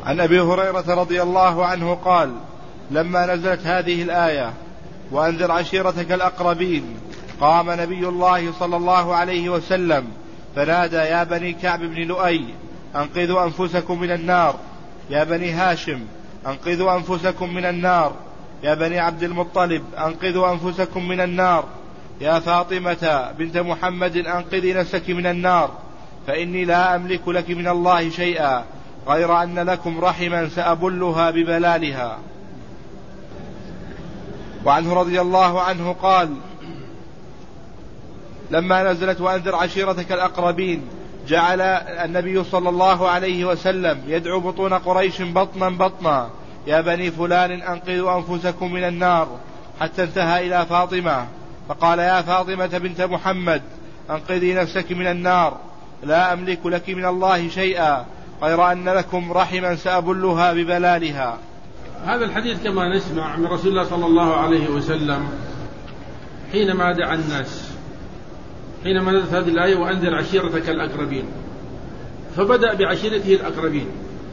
عن أبي هريرة رضي الله عنه قال: لما نزلت هذه الآية وأنذر عشيرتك الأقربين قام نبي الله صلى الله عليه وسلم فنادى: يا بني كعب بن لؤي أنقذوا أنفسكم من النار، يا بني هاشم أنقذوا أنفسكم من النار، يا بني عبد المطلب أنقذوا أنفسكم من النار، يا فاطمة بنت محمد أنقذي نفسك من النار، فإني لا أملك لك من الله شيئا غير أن لكم رحما سأبلها ببلالها. وعنه رضي الله عنه قال: لما نزلت وأنذر عشيرتك الأقربين جعل النبي صلى الله عليه وسلم يدعو بطون قريش بطنا بطنا: يا بني فلان أنقذوا أنفسكم من النار، حتى انتهى إلى فاطمة فقال: يا فاطمة بنت محمد أنقذي نفسك من النار، لا أملك لك من الله شيئا غير أن لكم رحما سأبلها ببلالها. هذا الحديث كما نسمع من رسول الله صلى الله عليه وسلم حينما دعا الناس، حينما نزلت هذه الآية وأنذر عشيرتك الأقربين، فبدأ بعشيرته الأقربين،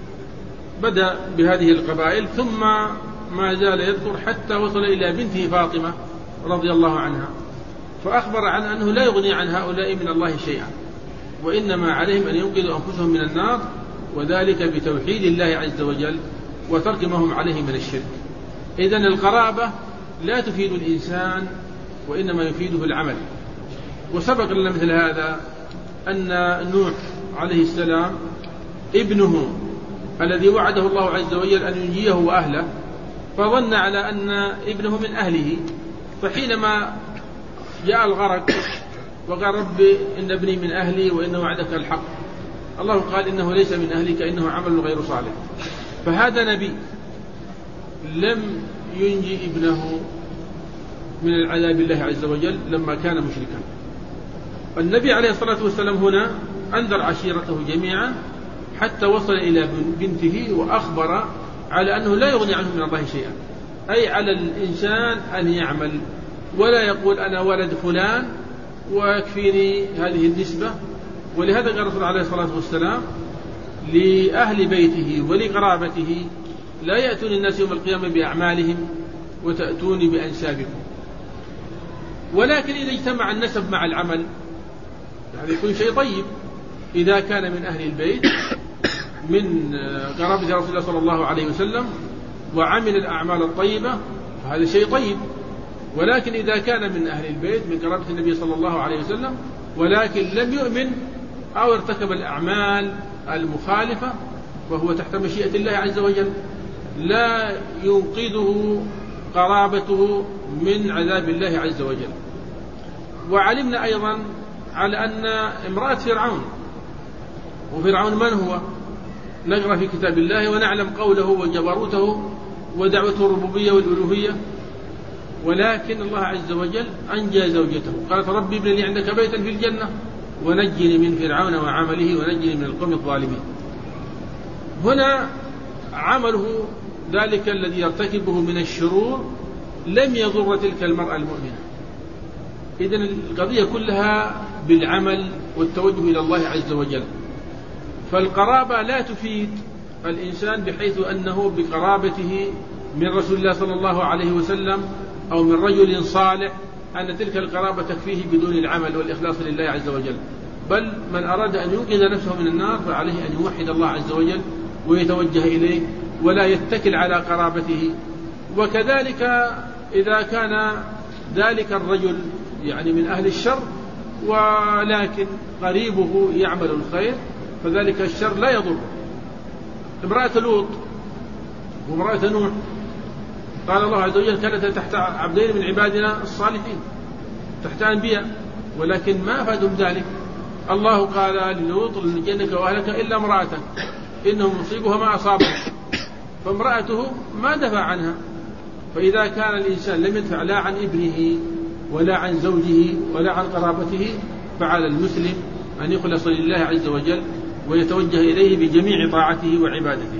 بدأ بهذه القبائل، ثم ما زال يذكر حتى وصل إلى بنته فاطمة رضي الله عنها، فأخبر عن أنه لا يغني عن هؤلاء من الله شيئا، وإنما عليهم أن ينقذوا أنفسهم من النار، وذلك بتوحيد الله عز وجل وترك ما هم عليه من الشرك. إذن القرابة لا تفيد الإنسان وإنما يفيده العمل. وسبق لنا مثل هذا أن نوح عليه السلام ابنه الذي وعده الله عز وجل أن ينجيه وأهله، فظن على أن ابنه من أهله، فحينما جاء الغرق وقال: رب إن ابني من أهلي وإن وعدك الحق، الله قال: إنه ليس من أهلك إنه عمل غير صالح. فهذا نبي لم ينجي ابنه من العذاب الله عز وجل لما كان مشركا. النبي عليه الصلاة والسلام هنا أنذر عشيرته جميعا حتى وصل إلى بنته، وأخبر على أنه لا يغني عنه من الله شيئا، أي على الإنسان أن يعمل ولا يقول أنا ولد فلان ويكفيني هذه النسبة. ولهذا قال الرسول عليه الصلاة والسلام لأهل بيته ولقرابته: لا يأتون الناس يوم القيامة بأعمالهم وتأتوني بأنسابكم. ولكن إذا اجتمع النسب مع العمل هذا يكون شيء طيب، إذا كان من أهل البيت من قرابة رسول الله صلى الله عليه وسلم وعمل الأعمال الطيبة فهذا شيء طيب. ولكن إذا كان من أهل البيت من قرابة النبي صلى الله عليه وسلم ولكن لم يؤمن أو ارتكب الأعمال المخالفة وهو تحت مشيئة الله عز وجل، لا ينقذه قرابته من عذاب الله عز وجل. وعلمنا أيضا على أن امرأة فرعون، وفرعون من هو؟ نقرأ في كتاب الله ونعلم قوله وجبروته ودعوته الربوبية والألوهية، ولكن الله عز وجل أنجى زوجته، قالت: ربي ابن لي عندك بيتا في الجنة ونجني من فرعون وعمله ونجني من القوم الظالمين. هنا عمله ذلك الذي يرتكبه من الشرور لم يضر تلك المرأة المؤمنة. إذن القضية كلها بالعمل والتوجه إلى الله عز وجل. فالقرابة لا تفيد الإنسان بحيث أنه بقرابته من رسول الله صلى الله عليه وسلم أو من رجل صالح أن تلك القرابة تكفيه بدون العمل والإخلاص لله عز وجل. بل من أراد أن ينقذ نفسه من النار فعليه أن يوحد الله عز وجل ويتوجه إليه ولا يتكل على قرابته. وكذلك إذا كان ذلك الرجل يعني من أهل الشر ولكن قريبه يعمل الخير فذلك الشر لا يضر. امرأة لوط وامرأة نوح قال الله عز وجل كانت تحت عبدين من عبادنا الصالحين، تحت أنبياء، ولكن ما أفادهم ذلك. الله قال للوط لنجنك وأهلك إلا امرأة إنه مصيبها ما أصابها، فامرأته ما دفع عنها. فإذا كان الإنسان لم يدفع لا عن ابنه ولا عن زوجه ولا عن قرابته فعلى المسلم أن يخلص لله عز وجل ويتوجه إليه بجميع طاعته وعبادته.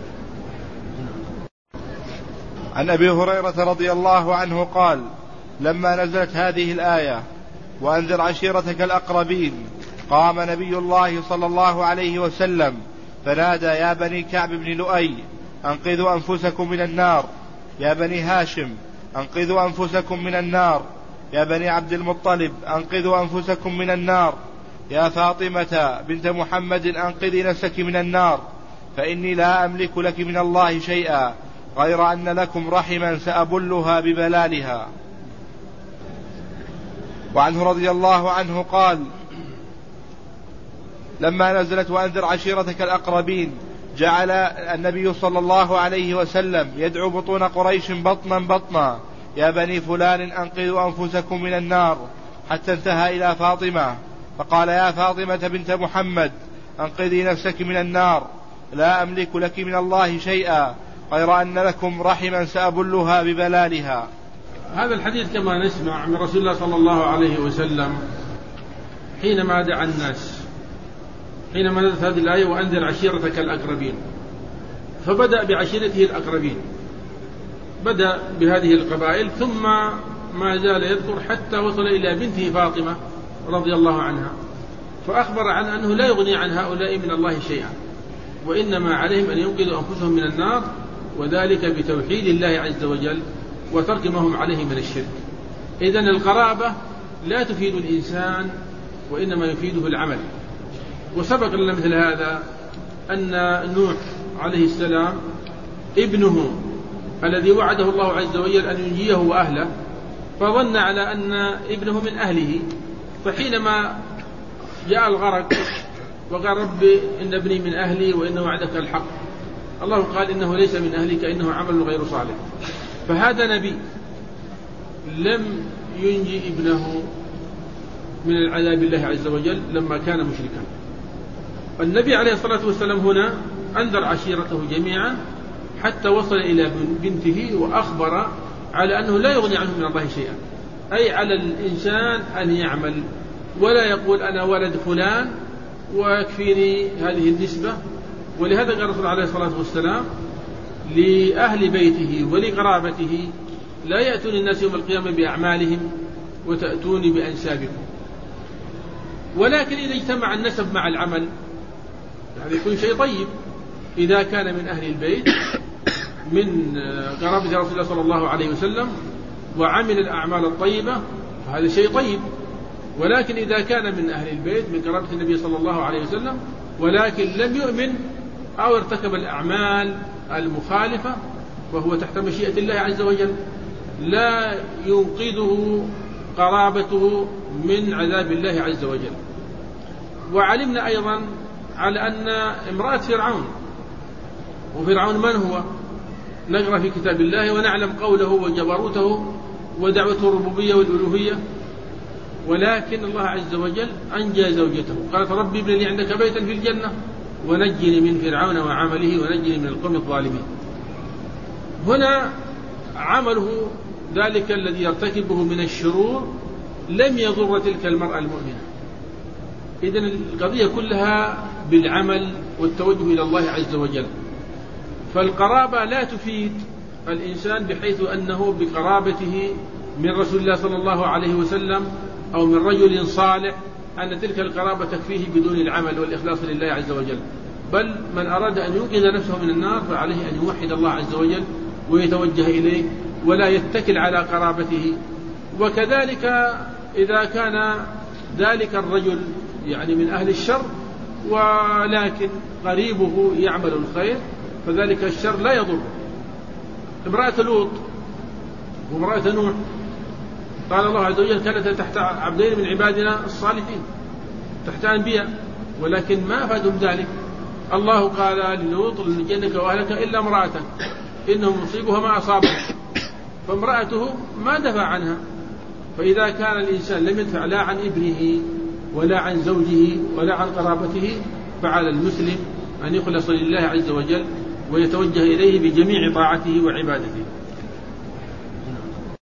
عن أبي هريرة رضي الله عنه قال: لما نزلت هذه الآية وأنذر عشيرتك الأقربين قام نبي الله صلى الله عليه وسلم فنادى: يا بني كعب بن لؤي أنقذوا أنفسكم من النار، يا بني هاشم أنقذوا أنفسكم من النار، يا بني عبد المطلب أنقذوا أنفسكم من النار، يا فاطمة بنت محمد أنقذي نفسك من النار، فإني لا أملك لك من الله شيئا غير أن لكم رحما سأبلها ببلالها. وعنه رضي الله عنه قال: لما نزلت وأنذر عشيرتك الأقربين جعل النبي صلى الله عليه وسلم يدعو بطون قريش بطنا بطنا: يا بني فلان أنقذوا أنفسكم من النار، حتى انتهى إلى فاطمة فقال: يا فاطمة بنت محمد أنقذي نفسك من النار، لا أملك لك من الله شيئا غير أن لكم رحما سأبلها ببلالها. هذا الحديث كما نسمع من رسول الله صلى الله عليه وسلم حينما دعا الناس، حينما نزلت هذه الآية: وأنذر عشيرتك الأقربين، فبدأ بعشيرته الأقربين، بدأ بهذه القبائل، ثم ما زال يذكر حتى وصل إلى بنته فاطمة رضي الله عنها، فأخبر عن أنه لا يغني عن هؤلاء من الله شيئا، وإنما عليهم أن ينقذوا أنفسهم من النار، وذلك بتوحيد الله عز وجل وترك ما هم عليه من الشرك. إذن القرابة لا تفيد الإنسان، وإنما يفيده العمل. وسبق لنا مثل هذا أن نوح عليه السلام ابنه الذي وعده الله عز وجل أن ينجيه وأهله، فظن على أن ابنه من أهله، فحينما جاء الغرق وقال: رب إن ابني من أهلي وإن وعدك الحق، الله قال: إنه ليس من أهلك إنه عمل غير صالح. فهذا نبي لم ينجي ابنه من العذاب الله عز وجل لما كان مشركا. النبي عليه الصلاة والسلام هنا أنذر عشيرته جميعا حتى وصل إلى بنته، وأخبر على أنه لا يغني عنه من الله شيئا، أي على الإنسان أن يعمل ولا يقول أنا ولد فلان ويكفيني هذه النسبة. ولهذا قال الرسول عليه الصلاة والسلام لأهل بيته ولقرابته: لا يأتون الناس يوم القيامة بأعمالهم وتأتوني بأنسابكم. ولكن إذا اجتمع النسب مع العمل هذا يكون شيء طيب. إذا كان من أهل البيت من قرابة رسول الله صلى الله عليه وسلم وعمل الأعمال الطيبة فهذا شيء طيب. ولكن إذا كان من أهل البيت من قرابة النبي صلى الله عليه وسلم ولكن لم يؤمن أو ارتكب الأعمال المخالفة وهو تحت مشيئة الله عز وجل، لا ينقذه قرابته من عذاب الله عز وجل. وعلمنا أيضا على أن امرأة فرعون، وفرعون من هو؟ نقرأ في كتاب الله ونعلم قوله وجبروته ودعوته الربوبية والألوهية، ولكن الله عز وجل أنجى زوجته، قالت: ربي ابن لي عندك بيتا في الجنة ونجني من فرعون وعمله ونجني من القوم الظالمين. هنا عمله ذلك الذي يرتكبه من الشرور لم يضر تلك المرأة المؤمنة. إذن القضية كلها بالعمل والتوجه إلى الله عز وجل. فالقرابة لا تفيد الإنسان بحيث أنه بقرابته من رسول الله صلى الله عليه وسلم أو من رجل صالح أن تلك القرابة تكفيه بدون العمل والإخلاص لله عز وجل. بل من أراد أن ينقذ نفسه من النار فعليه أن يوحد الله عز وجل ويتوجه إليه ولا يتكل على قرابته. وكذلك إذا كان ذلك الرجل يعني من أهل الشر ولكن قريبه يعمل الخير فذلك الشر لا يضر. امرأة لوط وامرأة نوح قال الله عز وجل كانت تحت عبدين من عبادنا الصالحين، تحت أنبياء، ولكن ما أفادهم ذلك. الله قال للوط لنجنك وأهلك إلا امرأتك إنه مصيبها ما أصابها، فامرأته ما دفع عنها. فإذا كان الإنسان لم يدفع لا عن ابنه ولا عن زوجه ولا عن قرابته فعلى المسلم أن يخلص لله عز وجل ويتوجه إليه بجميع طاعته وعبادته.